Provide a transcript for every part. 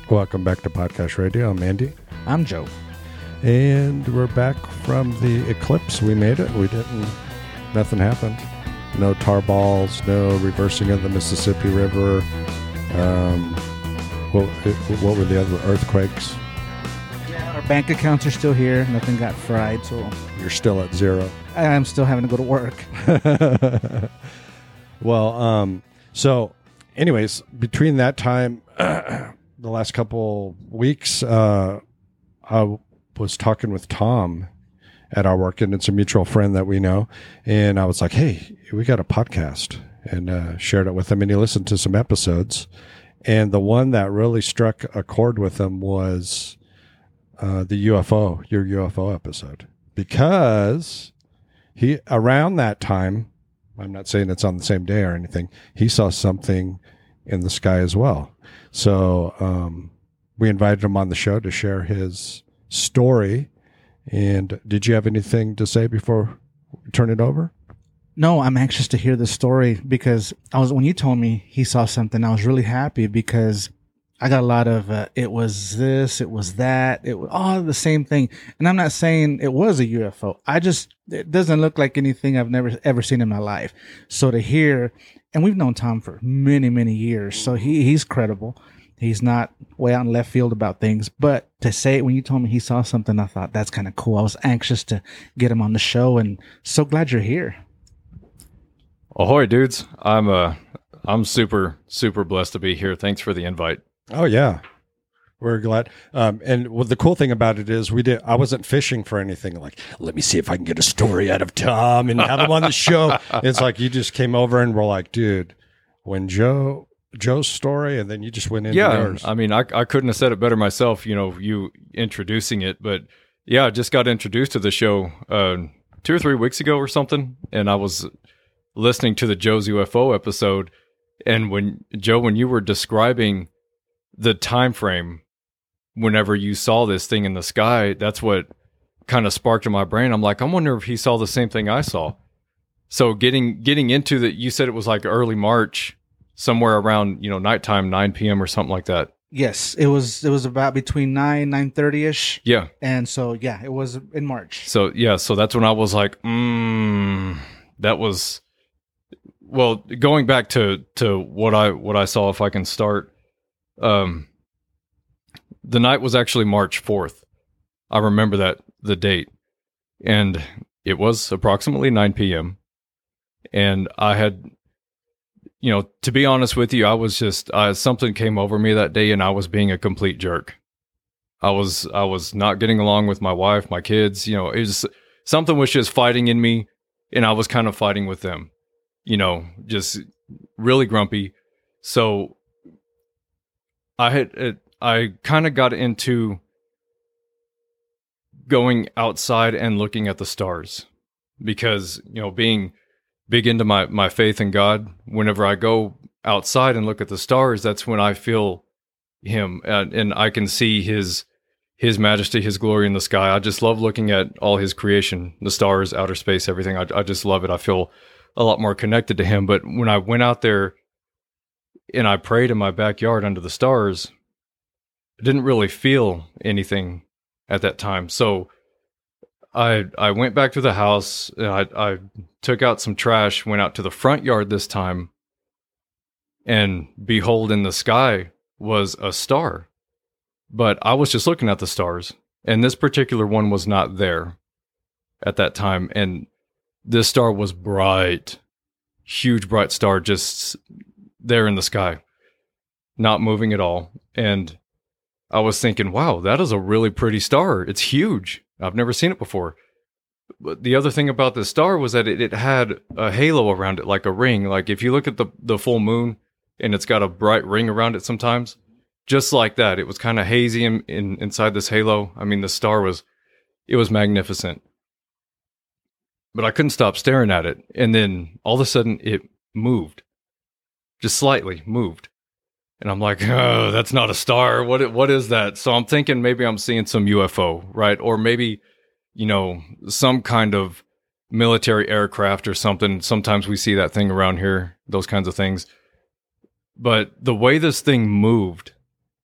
Welcome back to Podcast Radio. I'm Andy. I'm Joe. And we're back from the eclipse. We made it. Nothing happened. No tar balls, no reversing of the Mississippi River. What were the other earthquakes? Yeah, our bank accounts are still here. Nothing got fried, so You're still at zero. I'm still having to go to work. Well, so anyways, between that time, the last couple weeks, I was talking with Tom at our work, and it's a mutual friend that we know. And I was like, hey, we got a podcast, and shared it with him, and he listened to some episodes. And the one that really struck a chord with him was your UFO episode, because he, around that time, I'm not saying it's on the same day or anything, he saw something in the sky as well. So we invited him on the show to share his story. And did you have anything to say before we turn it over? No, I'm anxious to hear the story because when you told me he saw something, I was really happy because I got a lot of, it was this, it was that, it was all the same thing. And I'm not saying it was a UFO. It doesn't look like anything I've never ever seen in my life. So to hear, and we've known Tom for many, many years, so he's credible. He's not way out in left field about things. But to say it when you told me he saw something, I thought that's kind of cool. I was anxious to get him on the show, and so glad you're here. Ahoy, dudes. I'm super, super blessed to be here. Thanks for the invite. Oh, yeah. We're glad. And the cool thing about it is I wasn't fishing for anything like, let me see if I can get a story out of Tom and have him on the show. It's like you just came over and were like, dude, when Joe's story, and then you just went into yours. I mean, I couldn't have said it better myself, you introducing it. But yeah, I just got introduced to the show 2 or 3 weeks ago or something. And I was listening to the Joe's UFO episode. And when you were describing the time frame whenever you saw this thing in the sky, that's what kind of sparked in my brain. I'm like, I wonder if he saw the same thing I saw. So getting into that, you said it was like early March, somewhere around, nighttime, 9 p.m. or something like that. Yes, it was about between 9:30ish. Yeah. And so, yeah, it was in March. So, yeah, so that's when I was like, that was, well, going back to what I saw, if I can start, the night was actually March 4th. I remember the date, and it was approximately 9 p.m. And I had, to be honest with you, I was just, something came over me that day, and I was being a complete jerk. I was not getting along with my wife, my kids, something was just fighting in me, and I was kind of fighting with them, just really grumpy. So I kind of got into going outside and looking at the stars because, being big into my faith in God, whenever I go outside and look at the stars, that's when I feel him and I can see his majesty, his glory in the sky. I just love looking at all his creation, the stars, outer space, everything. I just love it. I feel a lot more connected to him. But when I went out there and I prayed in my backyard under the stars, I didn't really feel anything at that time. So I went back to the house, and I took out some trash, went out to the front yard this time, and behold, in the sky was a star. But I was just looking at the stars, and this particular one was not there at that time. And this star was bright, huge bright star, just there in the sky, not moving at all. And I was thinking, wow, that is a really pretty star. It's huge. I've never seen it before. But the other thing about this star was that it had a halo around it, like a ring. Like if you look at the full moon and it's got a bright ring around it sometimes, just like that. It was kind of hazy inside this halo. I mean, the star was magnificent. But I couldn't stop staring at it. And then all of a sudden it moved. Just slightly moved. And I'm like, oh, that's not a star. What is that? So I'm thinking maybe I'm seeing some UFO, right? Or maybe, some kind of military aircraft or something. Sometimes we see that thing around here, those kinds of things. But the way this thing moved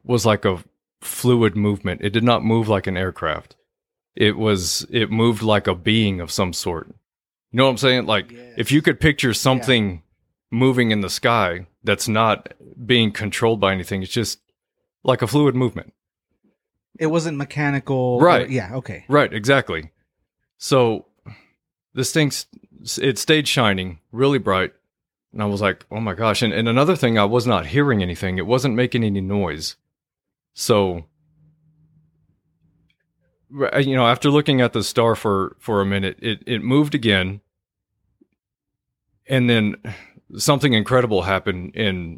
was like a fluid movement. It did not move like an aircraft. It moved like a being of some sort. You know what I'm saying? Like, if you could picture something moving in the sky that's not being controlled by anything, it's just like a fluid movement. It wasn't mechanical. Right. Okay. Right, exactly. So this thing, it stayed shining really bright. And I was like, oh my gosh. And another thing, I was not hearing anything. It wasn't making any noise. So, you know, after looking at the star for a minute, it moved again. And then something incredible happened. And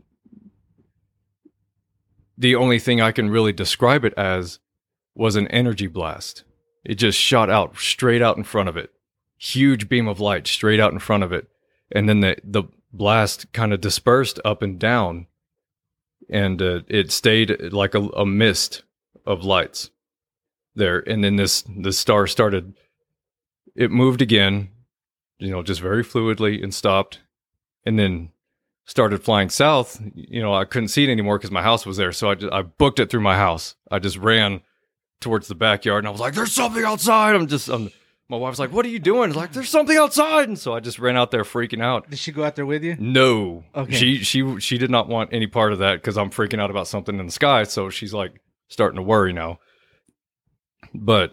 the only thing I can really describe it as was an energy blast. It just shot out straight out in front of it. Huge beam of light straight out in front of it. And then the blast kind of dispersed up and down. And it stayed like a mist of lights there. And then this star started, it moved again, you know, just very fluidly, and stopped. And then started flying south. You know, I couldn't see it anymore because my house was there. So I booked it through my house. I just ran towards the backyard, and I was like, there's something outside. My wife's like, what are you doing? It's like, there's something outside. And so I just ran out there freaking out. Did she go out there with you? No. Okay. She did not want any part of that because I'm freaking out about something in the sky. So she's like starting to worry now. But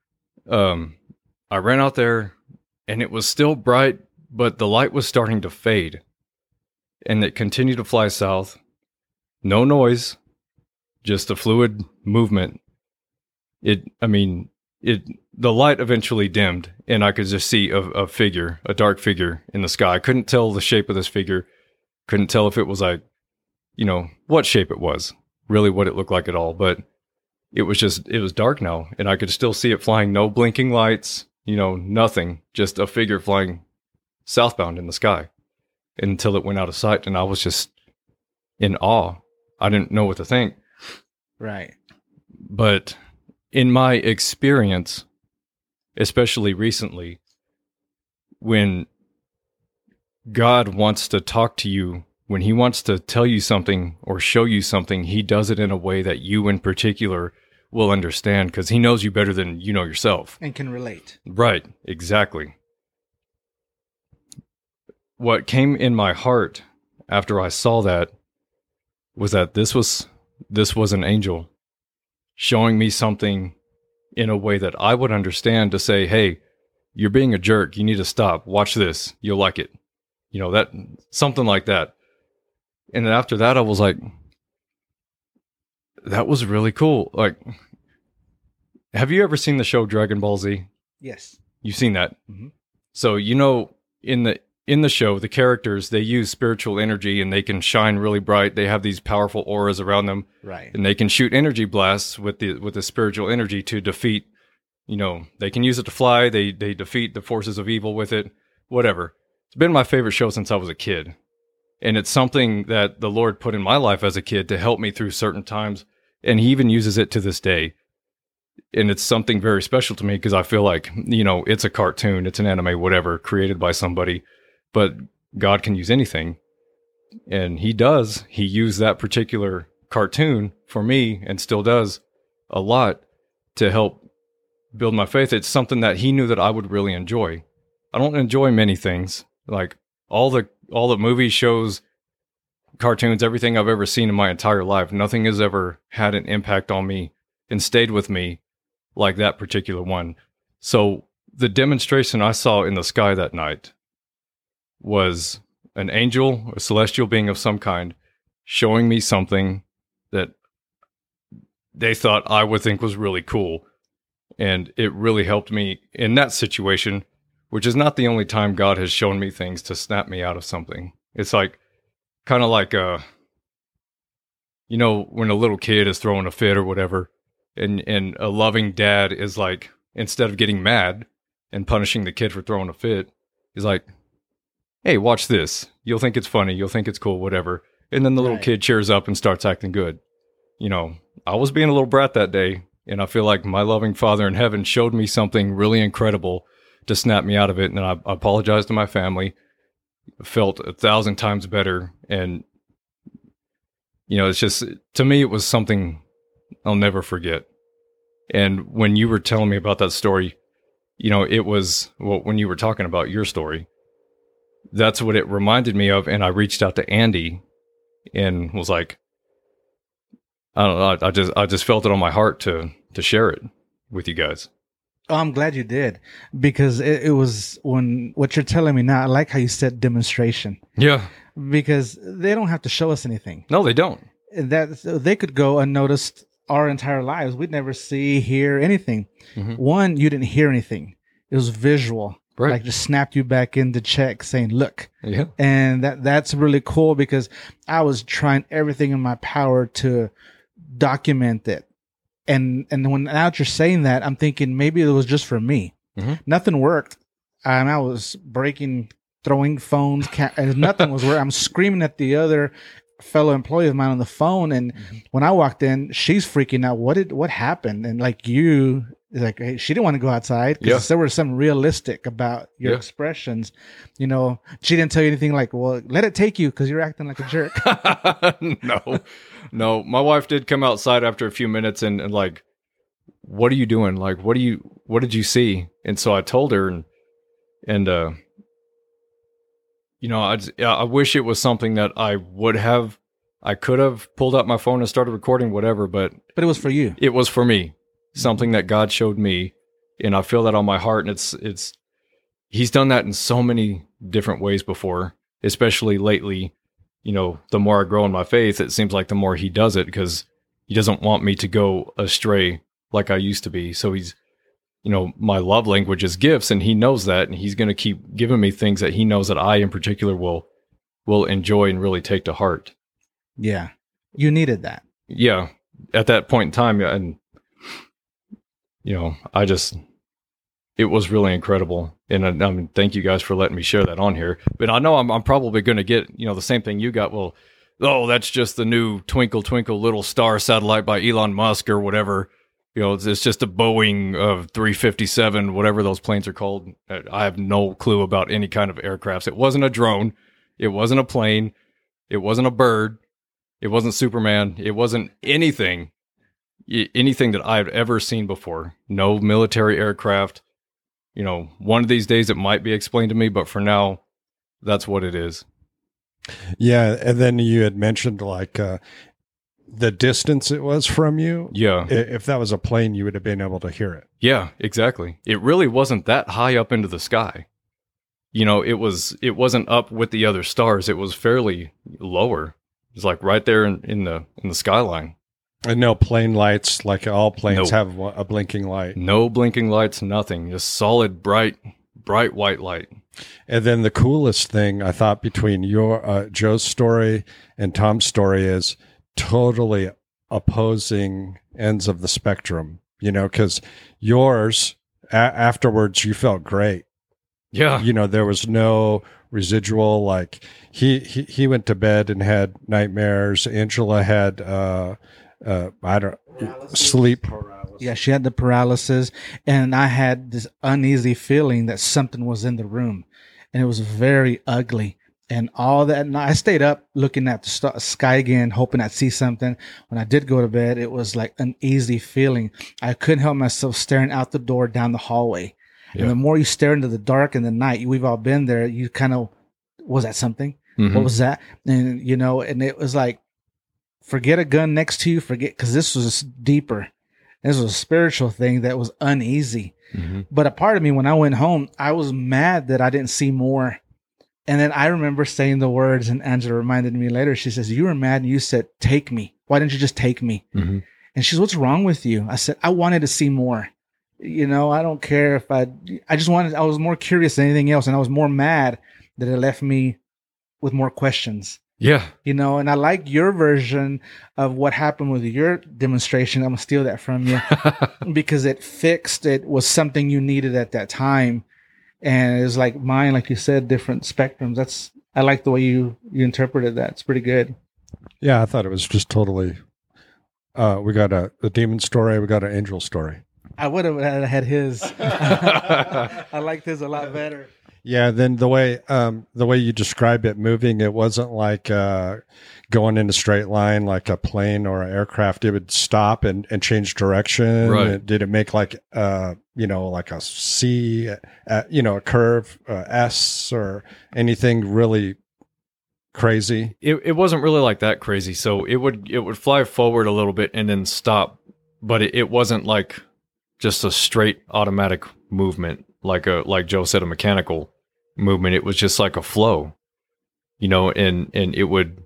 I ran out there, and it was still bright, but the light was starting to fade. And it continued to fly south. No noise, just a fluid movement. The light eventually dimmed, and I could just see a figure, a dark figure in the sky. I couldn't tell the shape of this figure. Couldn't tell if it was like, you know, what shape it was, really what it looked like at all. But it was dark now, and I could still see it flying. No blinking lights, you know, nothing. Just a figure flying southbound in the sky until it went out of sight. And I was just in awe. I didn't know what to think. Right. But in my experience, especially recently, when God wants to talk to you, when he wants to tell you something or show you something, he does it in a way that you in particular will understand, because he knows you better than you know yourself. And can relate. Right, exactly. What came in my heart after I saw that was that this was an angel showing me something in a way that I would understand, to say, hey, you're being a jerk. You need to stop. Watch this. You'll like it. You know, that, something like that. And then after that, I was like, that was really cool. Like, have you ever seen the show Dragon Ball Z? Yes. You've seen that? Mm-hmm. So, you know, in the show, the characters, they use spiritual energy, and they can shine really bright. They have these powerful auras around them. Right. And they can shoot energy blasts with the spiritual energy to defeat, you know, they can use it to fly. They defeat the forces of evil with it, whatever. It's been my favorite show since I was a kid. And it's something that the Lord put in my life as a kid to help me through certain times. And he even uses it to this day. And it's something very special to me, because I feel like, you know, it's a cartoon, it's an anime, whatever, created by somebody. But God can use anything. And he does. He used that particular cartoon for me, and still does a lot, to help build my faith. It's something that he knew that I would really enjoy. I don't enjoy many things. Like all the movies, shows, cartoons, everything I've ever seen in my entire life, nothing has ever had an impact on me and stayed with me like that particular one. So the demonstration I saw in the sky that night was an angel, a celestial being of some kind, showing me something that they thought I would think was really cool. And it really helped me in that situation, which is not the only time God has shown me things to snap me out of something. It's like, kind of like, you know, when a little kid is throwing a fit or whatever, and a loving dad is like, instead of getting mad and punishing the kid for throwing a fit, he's like, hey, watch this. You'll think it's funny. You'll think it's cool, whatever. And then the little kid cheers up and starts acting good. You know, I was being a little brat that day, and I feel like my loving Father in heaven showed me something really incredible to snap me out of it. And I apologized to my family, felt 1,000 times better. And, you know, it's just, to me, it was something I'll never forget. And when you were telling me about that story, it was, well, when you were talking about your story, that's what it reminded me of. And I reached out to Andy and was like, I don't know, I just felt it on my heart to share it with you guys. Oh, I'm glad you did, because it was what you're telling me now. I like how you said demonstration. Yeah. Because they don't have to show us anything. No, they don't. That they could go unnoticed our entire lives. We'd never hear anything. One, you didn't hear anything. It was visual. Right. Like just snapped you back into check saying, look. Yeah. And that's really cool, because I was trying everything in my power to document it. And when now that you're saying that, I'm thinking maybe it was just for me. Nothing worked. I was throwing phones, and nothing was working. I'm screaming at the other fellow employee of mine on the phone. And when I walked in, she's freaking out. What happened? And hey, she didn't want to go outside because there was something realistic about your expressions. She didn't tell you anything like, well, let it take you because you're acting like a jerk. No. My wife did come outside after a few minutes and like, what are you doing? Like, what did you see? And so I told her and I wish it was something that I could have pulled out my phone and started recording whatever, but it was for you. It was for me. Something that God showed me, and I feel that on my heart. And He's done that in so many different ways before, especially lately. The more I grow in my faith, it seems like the more He does it, because He doesn't want me to go astray like I used to be. So He's, my love language is gifts, and He knows that, and He's going to keep giving me things that He knows that I in particular will enjoy and really take to heart. Yeah. You needed that. Yeah. At that point in time, and it was really incredible. And thank you guys for letting me share that on here. But I know I'm probably going to get, the same thing you got. Well, that's just the new Twinkle Twinkle Little Star satellite by Elon Musk or whatever. It's just a Boeing 357, whatever those planes are called. I have no clue about any kind of aircrafts. It wasn't a drone. It wasn't a plane. It wasn't a bird. It wasn't Superman. It wasn't anything that I've ever seen before. No military aircraft. One of these days it might be explained to me, but for now, that's what it is. Yeah. And then you had mentioned the distance it was from you. Yeah. If that was a plane, you would have been able to hear it. Yeah, exactly. It really wasn't that high up into the sky. It wasn't up with the other stars. It was fairly lower. It was like right there in the skyline. And no plane lights, like all planes have a blinking light. No blinking lights, nothing. Just solid, bright white light. And then the coolest thing I thought between your Joe's story and Tom's story is totally opposing ends of the spectrum. Because yours afterwards you felt great. Yeah. There was no residual. Like he went to bed and had nightmares. Angela had sleep paralysis. Yeah, she had the paralysis, and I had this uneasy feeling that something was in the room, and it was very ugly. And all that, and I stayed up looking at the sky again, hoping I'd see something. When I did go to bed, it was like an uneasy feeling. I couldn't help myself staring out the door down the hallway. Yeah. And the more you stare into the dark in the night, we've all been there. You kind of, was that something? Mm-hmm. What was that? And and it was like, forget a gun next to you, because this was deeper. This was a spiritual thing that was uneasy. Mm-hmm. But a part of me, when I went home, I was mad that I didn't see more. And then I remember saying the words, and Angela reminded me later, she says, you were mad and you said, take me. Why didn't you just take me? Mm-hmm. And she says, what's wrong with you? I said, I wanted to see more. I don't care if I was more curious than anything else. And I was more mad that it left me with more questions. Yeah. And I like your version of what happened with your demonstration. I'm going to steal that from you because it was something you needed at that time. And it was like mine, like you said, different spectrums. I like the way you interpreted that. It's pretty good. Yeah, I thought it was just totally, we got a demon story. We got an angel story. I would have had his. I liked his a lot better. Yeah, then the way you describe it moving, it wasn't like going in a straight line like a plane or an aircraft. It would stop and change direction. Right. Did it make like like a C, a curve, S, or anything really crazy? It wasn't really like that crazy. So it would fly forward a little bit and then stop, but it wasn't like just a straight automatic movement, like Joe said, a mechanical movement. It was just like a flow, and it would.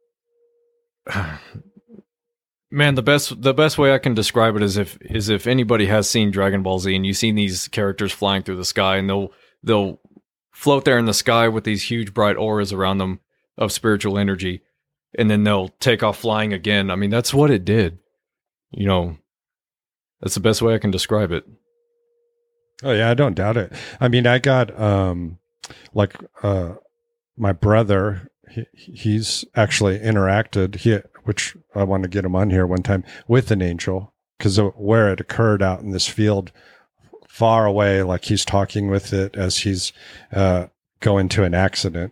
Man, the best way I can describe it is if anybody has seen Dragon Ball Z and you've seen these characters flying through the sky, and they'll float there in the sky with these huge bright auras around them of spiritual energy, and then they'll take off flying again. I mean, that's what it did. That's the best way I can describe it. Oh yeah, I don't doubt it. I mean, I got my brother. He's actually interacted, which I want to get him on here one time, with an angel, because where it occurred out in this field far away, like he's talking with it as he's going to an accident,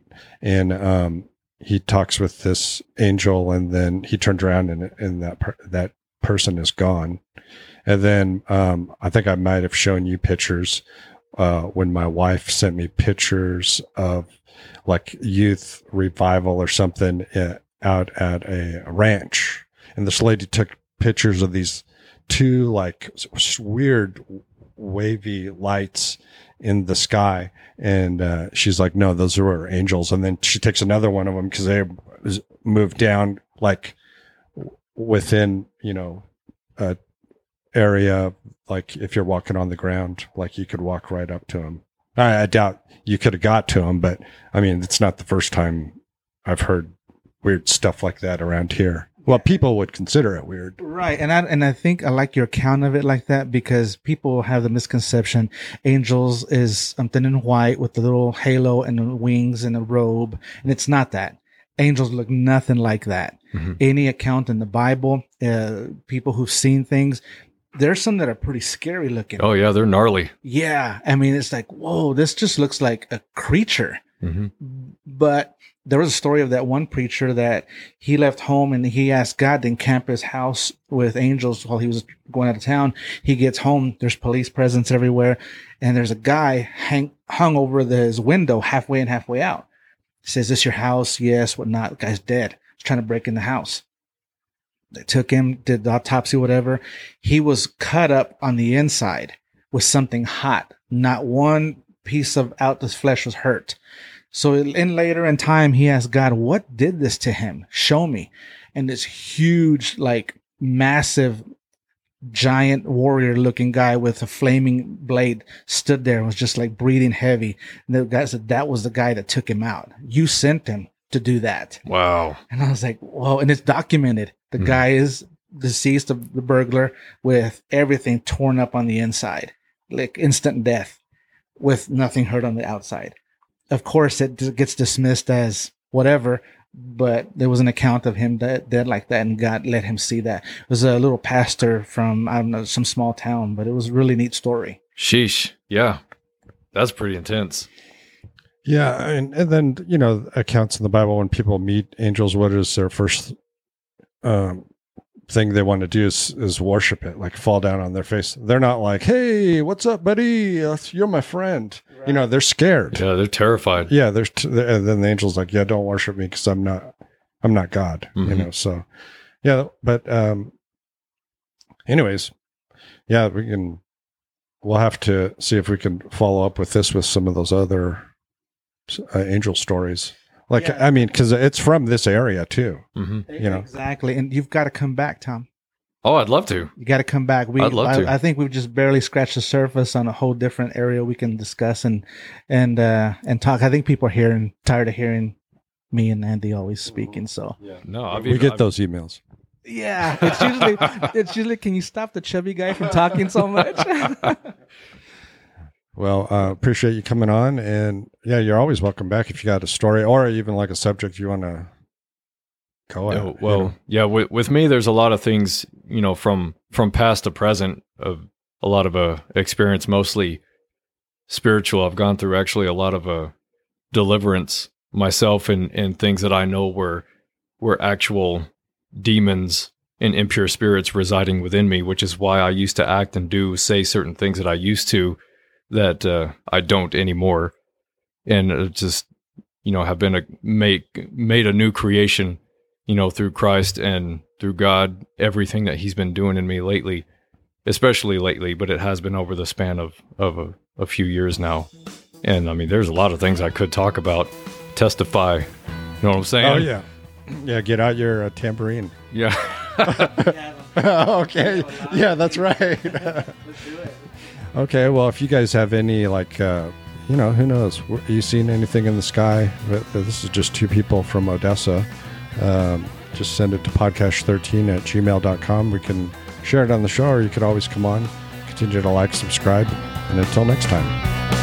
and he talks with this angel, and then he turns around and that person is gone. And then I think I might have shown you pictures when my wife sent me pictures of like youth revival or something out at a ranch. And this lady took pictures of these two like weird wavy lights in the sky. And she's like, no, those were angels. And then she takes another one of them because they moved down like within, a area, like if you're walking on the ground, like you could walk right up to them. I doubt you could have got to them, but I mean, it's not the first time I've heard weird stuff like that around here. Well, people would consider it weird. Right. And I think I like your account of it like that, because people have the misconception angels is something in white with a little halo and wings and a robe. And it's not that. Angels look nothing like that. Mm-hmm. Any account in the Bible, people who've seen things, there's some that are pretty scary looking. Oh yeah, they're gnarly. Yeah. I mean, it's like, whoa, this just looks like a creature. Mm-hmm. But there was a story of that one preacher that he left home and he asked God to encamp his house with angels while he was going out of town. He gets home. There's police presence everywhere. And there's a guy hung over his window halfway in, halfway out. He says, "This your house?" Yes, whatnot. The guy's dead. He's trying to break in the house. They took him, did the autopsy, whatever. He was cut up on the inside with something hot. Not one piece of out the flesh was hurt. So later in time, he asked God, what did this to him? Show me. And this huge, like massive, giant warrior looking guy with a flaming blade stood there and was just like breathing heavy. And the guy said, that was the guy that took him out. You sent him to do that. Wow. And I was like, whoa. And it's documented. The guy is deceased, of the burglar, with everything torn up on the inside, like instant death with nothing hurt on the outside. Of course, it gets dismissed as whatever, but there was an account of him dead like that, and God let him see that. It was a little pastor from, I don't know, some small town, but it was a really neat story. Sheesh. Yeah. That's pretty intense. Yeah. And then, accounts in the Bible when people meet angels, what is their first thing they want to do is worship it, like fall down on their face. They're not like, "Hey, what's up, buddy? You're my friend." Right. They're scared. Yeah, they're terrified. Yeah, and then the angel's like, "Yeah, don't worship me because I'm not God." Mm-hmm. So yeah, but anyways, yeah, we'll have to see if we can follow up with this with some of those other angel stories. Like, yeah. I mean, because it's from this area too. Mm-hmm. Exactly. And you've got to come back, Tom. Oh, I'd love to. You got to come back. I'd love to. I think we've just barely scratched the surface on a whole different area we can discuss and talk. I think people are tired of hearing me and Andy always speaking. So yeah. No, we get those emails. Yeah, it's usually. Can you stop the chubby guy from talking so much? Well, appreciate you coming on, and yeah, you're always welcome back if you got a story or even like a subject you want to go at. Well, yeah, with me, there's a lot of things, from past to present, of a lot of experience, mostly spiritual. I've gone through actually a lot of deliverance myself and things that I know were actual demons and impure spirits residing within me, which is why I used to act and say certain things that I used to that I don't anymore. And just, have been made a new creation, through Christ and through God, everything that he's been doing in me lately, especially lately, but it has been over the span of a few years now. And I mean, there's a lot of things I could talk about, testify, you know what I'm saying? Oh, yeah. Yeah, get out your tambourine. Yeah. Okay. Yeah, that's right. Let's do it. Okay, well, if you guys have any, who knows? Are you seeing anything in the sky? This is just two people from Odessa. Just send it to podcast13@gmail.com. We can share it on the show, or you could always come on. Continue to like, subscribe, and until next time.